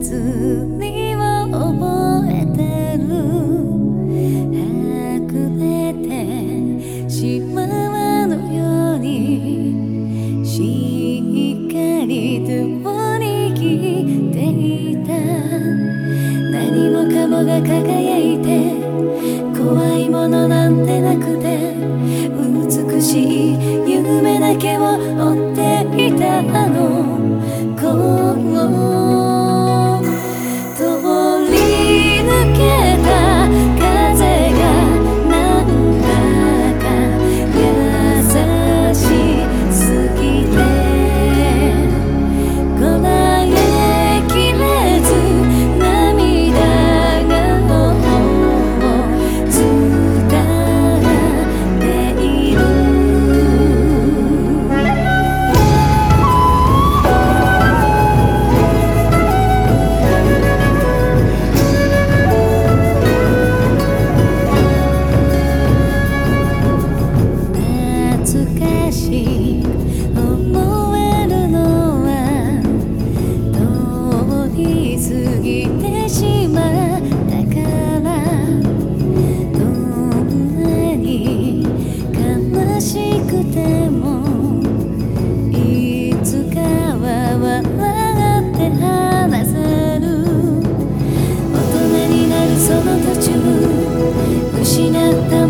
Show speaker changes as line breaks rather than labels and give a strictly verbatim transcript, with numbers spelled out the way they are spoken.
祭りを覚えてる。はぐれてしまわぬようにしっかりと握っていた。何もかもが輝いて怖いものなんてなくて、美しい夢だけを追っていた。あの頃通り抜けた風がなんだか優しすぎてこらえきれず涙がもう伝っている。懐かしい思えるのは通り過ぎてしまったから。どんなに悲しくてもいつかは笑って話せる。大人になるその途中失った